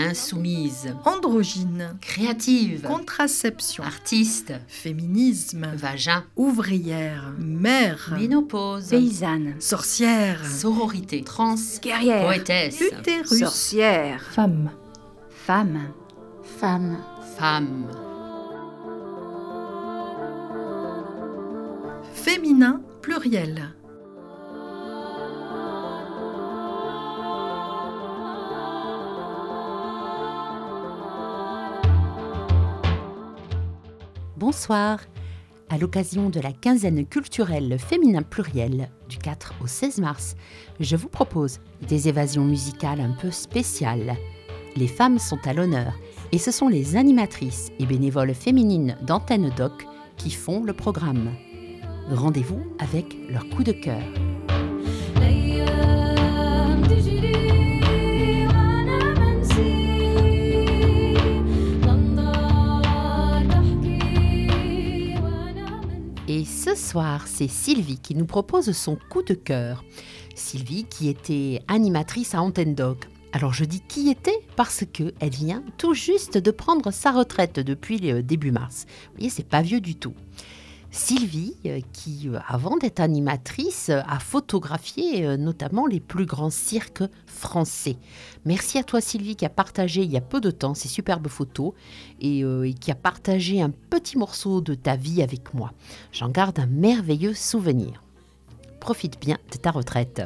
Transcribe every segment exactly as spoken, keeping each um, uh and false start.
insoumise, androgyne, créative, contraception, artiste, féminisme, vagin, ouvrière, mère, ménopause, paysanne, sorcière, sororité, trans, guerrière, poétesse, utérus, sorcière, Femme. femme, femme. femme. féminin pluriel. Bonsoir. À l'occasion de la quinzaine culturelle féminin pluriel du quatre au seize mars, je vous propose des évasions musicales un peu spéciales. Les femmes sont à l'honneur et ce sont les animatrices et bénévoles féminines d'Antenne Doc qui font le programme. Rendez-vous avec leur coup de cœur. Et ce soir, c'est Sylvie qui nous propose son coup de cœur. Sylvie qui était animatrice à Antenne Doc. Alors je dis qui était parce qu'elle vient tout juste de prendre sa retraite depuis le début mars. Vous voyez, c'est pas vieux du tout. Sylvie, qui avant d'être animatrice, a photographié notamment les plus grands cirques français. Merci à toi Sylvie qui a partagé il y a peu de temps ces superbes photos et, euh, et qui a partagé un petit morceau de ta vie avec moi. J'en garde un merveilleux souvenir. Profite bien de ta retraite.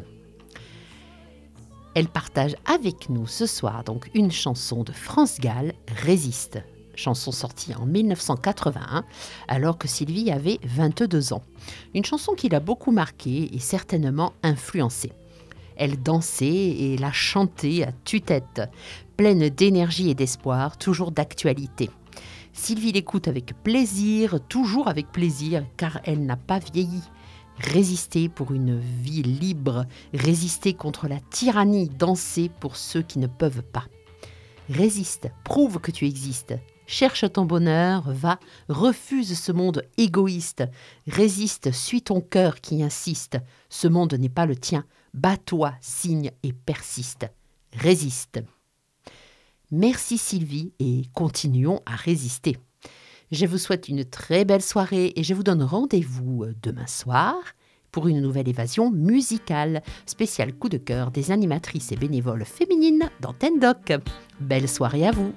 Elle partage avec nous ce soir donc une chanson de France Gall, Résiste. Chanson sortie en mille neuf cent quatre-vingt-un, alors que Sylvie avait vingt-deux ans. Une chanson qui l'a beaucoup marquée et certainement influencée. Elle dansait et la chantait à tue-tête, pleine d'énergie et d'espoir, toujours d'actualité. Sylvie l'écoute avec plaisir, toujours avec plaisir, car elle n'a pas vieilli. Résister pour une vie libre, résister contre la tyrannie, danser pour ceux qui ne peuvent pas. Résiste, prouve que tu existes. Cherche ton bonheur, va, refuse ce monde égoïste. Résiste, suis ton cœur qui insiste. Ce monde n'est pas le tien. Bats-toi, signe et persiste. Résiste. Merci Sylvie et continuons à résister. Je vous souhaite une très belle soirée et je vous donne rendez-vous demain soir pour une nouvelle évasion musicale, spécial coup de cœur des animatrices et bénévoles féminines d'Antenne Doc. Belle soirée à vous.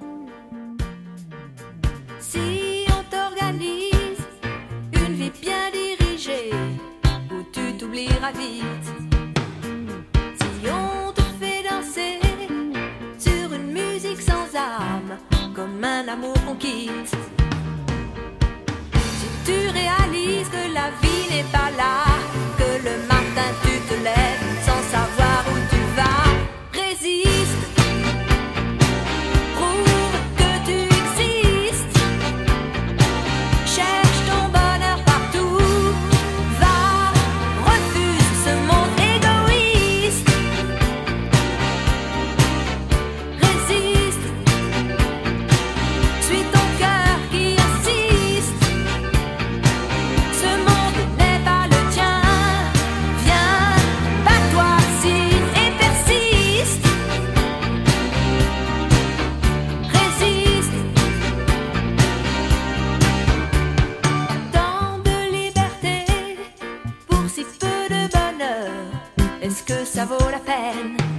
Si on t'organise une vie bien dirigée, où tu t'oublieras vite. Si on te fait danser sur une musique sans âme, comme un amour qu'on quitte. Si tu réalises que la vie n'est pas là, que le matin tu te lèves sans savoir où tu vas, résiste. Est-ce que ça vaut la peine?